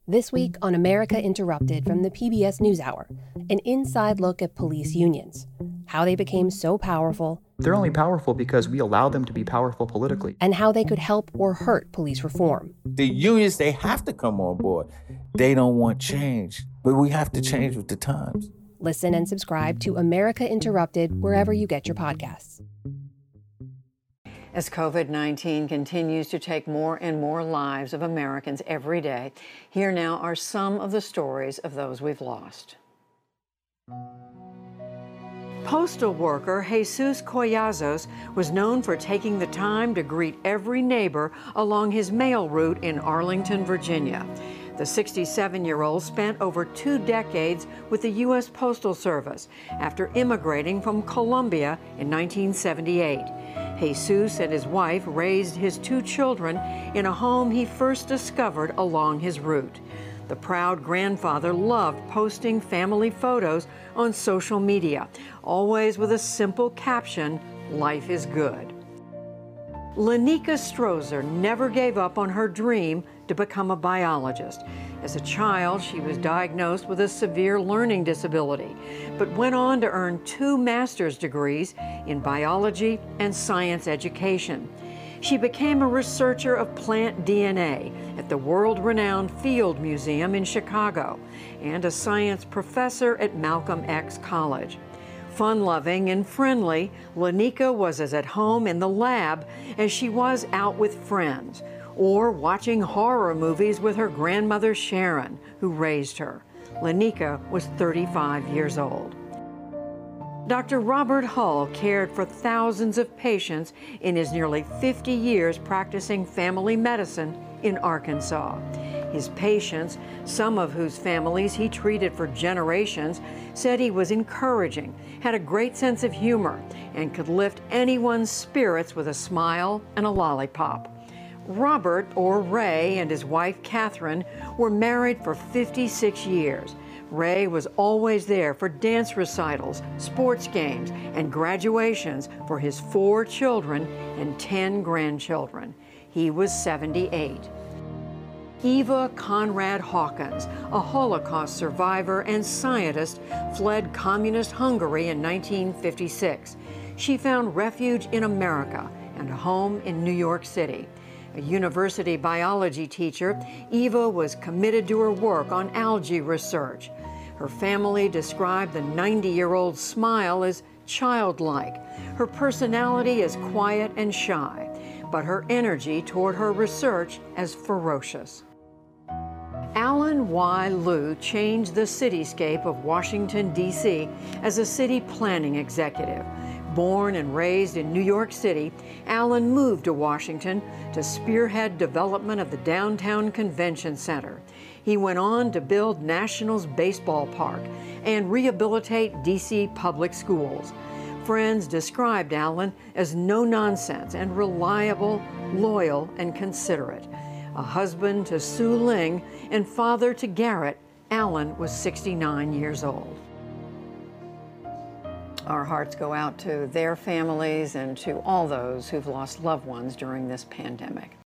This week on America Interrupted from the PBS NewsHour, an inside look at police unions, how they became so powerful. They're only powerful because we allow them to be powerful politically. And how they could help or hurt police reform. The unions, they have to come on board. They don't want change, but we have to change with the times. Listen and subscribe to America Interrupted wherever you get your podcasts. As COVID-19 continues to take more and more lives of Americans every day, here now are some of the stories of those we've lost. Postal worker Jesus Collazos was known for taking the time to greet every neighbor along his mail route in Arlington, Virginia. The 67-year-old spent over 2 decades with the U.S. Postal Service after immigrating from Colombia in 1978. Jesus and his wife raised his 2 children in a home he first discovered along his route. The proud grandfather loved posting family photos on social media, always with a simple caption, "Life is good." Lenika Strozer never gave up on her dream to become a biologist. As a child, she was diagnosed with a severe learning disability, but went on to earn 2 master's degrees in biology and science education. She became a researcher of plant DNA at the world-renowned Field Museum in Chicago and a science professor at Malcolm X College. Fun-loving and friendly, Lenika was as at home in the lab as she was out with friends, or watching horror movies with her grandmother Sharon, who raised her. Lenika was 35 years old. Dr. Robert Hull cared for thousands of patients in his nearly 50 years practicing family medicine in Arkansas. His patients, some of whose families he treated for generations, said he was encouraging, had a great sense of humor, and could lift anyone's spirits with a smile and a lollipop. Robert, or Ray, and his wife Catherine were married for 56 years. Ray was always there for dance recitals, sports games, and graduations for his 4 children and 10 grandchildren. He was 78. Eva Conrad Hawkins, a Holocaust survivor and scientist, fled communist Hungary in 1956. She found refuge in America and a home in New York City. A university biology teacher, Eva was committed to her work on algae research. Her family described the 90-year-old smile as childlike, her personality as quiet and shy, but her energy toward her research as ferocious. Alan Y. Liu changed the cityscape of Washington, D.C. as a city planning executive. Born and raised in New York City, Alan moved to Washington to spearhead development of the downtown convention center. He went on to build Nationals Baseball Park and rehabilitate D.C. public schools. Friends described Alan as no-nonsense and reliable, loyal, and considerate. A husband to Sue Ling and father to Garrett, Alan was 69 years old. Our hearts go out to their families and to all those who've lost loved ones during this pandemic.